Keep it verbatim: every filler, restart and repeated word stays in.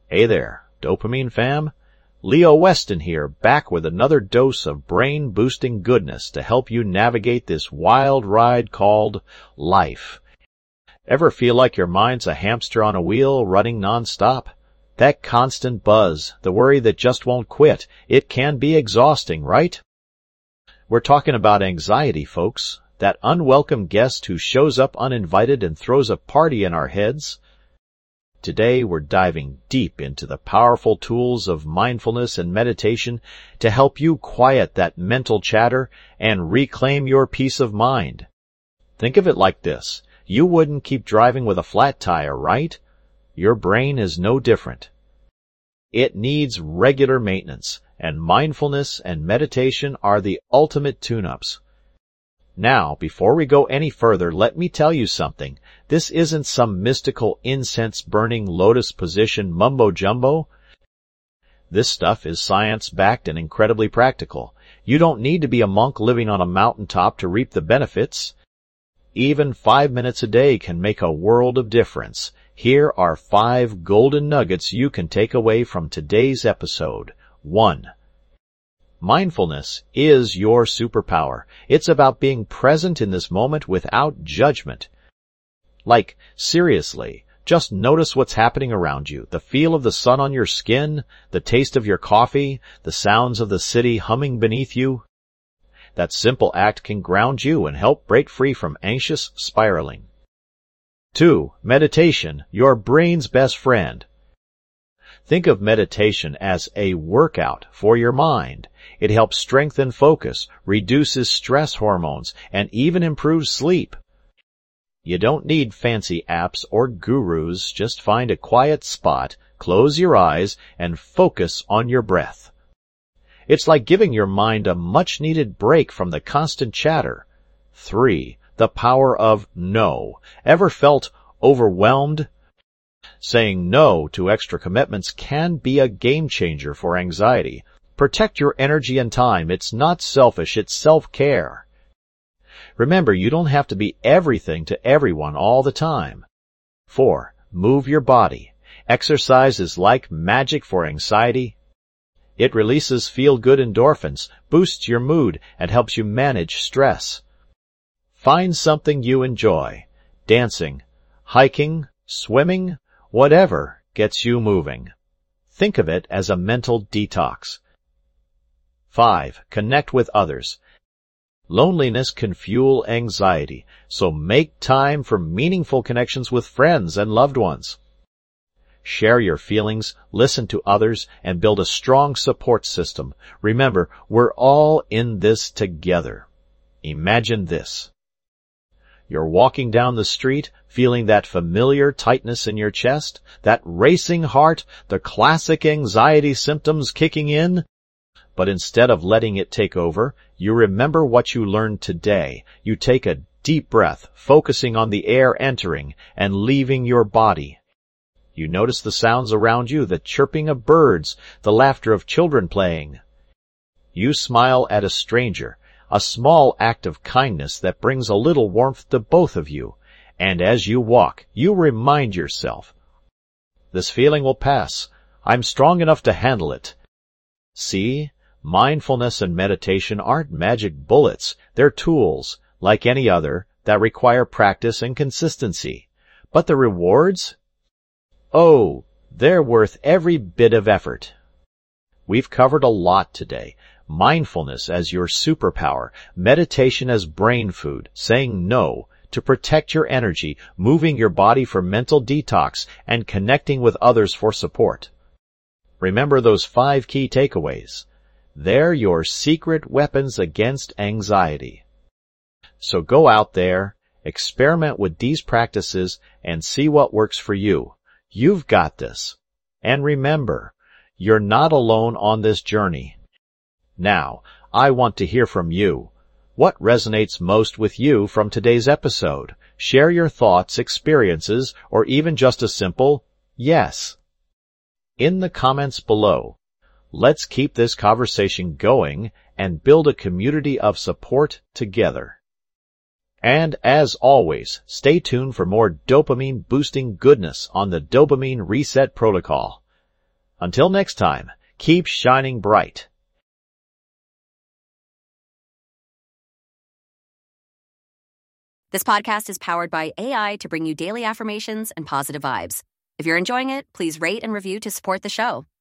Hey there, Dopamine fam. Leo Weston here, back with another dose of brain-boosting goodness to help you navigate this wild ride called life. Ever feel like your mind's a hamster on a wheel running non-stop? That constant buzz, the worry that just won't quit, it can be exhausting, right? We're talking about anxiety, folks. That unwelcome guest who shows up uninvited and throws a party in our heads. Today we're diving deep into the powerful tools of mindfulness and meditation to help you quiet that mental chatter and reclaim your peace of mind. Think of it like this. You wouldn't keep driving with a flat tire, right? Your brain is no different. It needs regular maintenance, and mindfulness and meditation are the ultimate tune-ups. Now, before we go any further, let me tell you something. This isn't some mystical incense-burning lotus position mumbo-jumbo. This stuff is science-backed and incredibly practical. You don't need to be a monk living on a mountaintop to reap the benefits. Even five minutes a day can make a world of difference. Here are five golden nuggets you can take away from today's episode. One. Mindfulness is your superpower. It's about being present in this moment without judgment. Like, seriously, just notice what's happening around you, the feel of the sun on your skin, the taste of your coffee, the sounds of the city humming beneath you. That simple act can ground you and help break free from anxious spiraling. Two, meditation, your brain's best friend. Think of meditation as a workout for your mind. It helps strengthen focus, reduces stress hormones, and even improves sleep. You don't need fancy apps or gurus. Just find a quiet spot, close your eyes, and focus on your breath. It's like giving your mind a much-needed break from the constant chatter. Three, the power of no. Ever felt overwhelmed? Saying no to extra commitments can be a game-changer for anxiety. Protect your energy and time. It's not selfish, it's self-care. Remember, you don't have to be everything to everyone all the time. Four, move your body. Exercise is like magic for anxiety. It releases feel-good endorphins, boosts your mood, and helps you manage stress. Find something you enjoy. Dancing, hiking, swimming, whatever gets you moving. Think of it as a mental detox. Five, connect with others. Loneliness can fuel anxiety, so make time for meaningful connections with friends and loved ones. Share your feelings, listen to others, and build a strong support system. Remember, we're all in this together. Imagine this. You're walking down the street, feeling that familiar tightness in your chest, that racing heart, the classic anxiety symptoms kicking in. But instead of letting it take over, you remember what you learned today. You take a deep breath, focusing on the air entering and leaving your body. You notice the sounds around you, the chirping of birds, the laughter of children playing. You smile at a stranger, a small act of kindness that brings a little warmth to both of you. And as you walk, you remind yourself, this feeling will pass. I'm strong enough to handle it. See? Mindfulness and meditation aren't magic bullets. They're tools, like any other, that require practice and consistency. But the rewards? Oh, they're worth every bit of effort. We've covered a lot today. Mindfulness as your superpower, meditation as brain food, saying no, to protect your energy, moving your body for mental detox, and connecting with others for support. Remember those five key takeaways. They're your secret weapons against anxiety. So go out there, experiment with these practices, and see what works for you. You've got this. And remember, you're not alone on this journey. Now, I want to hear from you. What resonates most with you from today's episode? Share your thoughts, experiences, or even just a simple yes in the comments below. Let's keep this conversation going and build a community of support together. And as always, stay tuned for more dopamine-boosting goodness on the Dopamine Reset Protocol. Until next time, keep shining bright. This podcast is powered by A I to bring you daily affirmations and positive vibes. If you're enjoying it, please rate and review to support the show.